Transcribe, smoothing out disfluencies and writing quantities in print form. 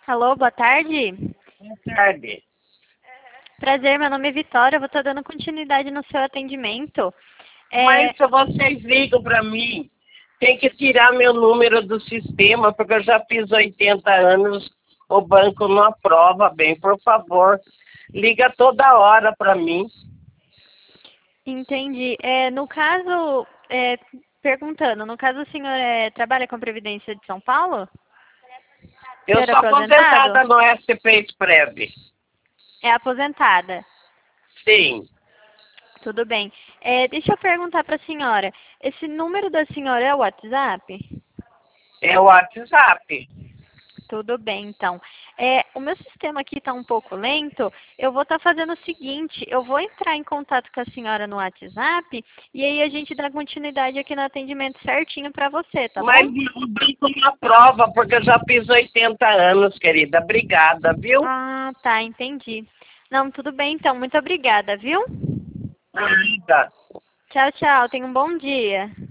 Alô, boa tarde. Boa tarde. Prazer, meu nome é Vitória, eu vou estar dando continuidade no seu atendimento. Mas se vocês ligam para mim, tem que tirar meu número do sistema, porque eu já fiz 80 anos, o banco não aprova bem. Por favor, liga toda hora para mim. Entendi. No caso, perguntando, no caso o senhor trabalha com a Previdência de São Paulo? Eu Senhor sou aposentada no SP Exprev. É aposentada. Sim. Tudo bem. Deixa eu perguntar para a senhora, esse número da senhora é o WhatsApp? É o WhatsApp. Tudo bem, então. O meu sistema aqui está um pouco lento. Eu vou estar fazendo o seguinte, eu vou entrar em contato com a senhora no WhatsApp e aí a gente dá continuidade aqui no atendimento certinho para você, tá Mas bom? o banco não aprova, porque eu já fiz 80 anos, querida. Obrigada, viu? Ah, tá, entendi. Não, tudo bem então. Muito obrigada, viu? Obrigada. Tchau, tchau. Tenha um bom dia.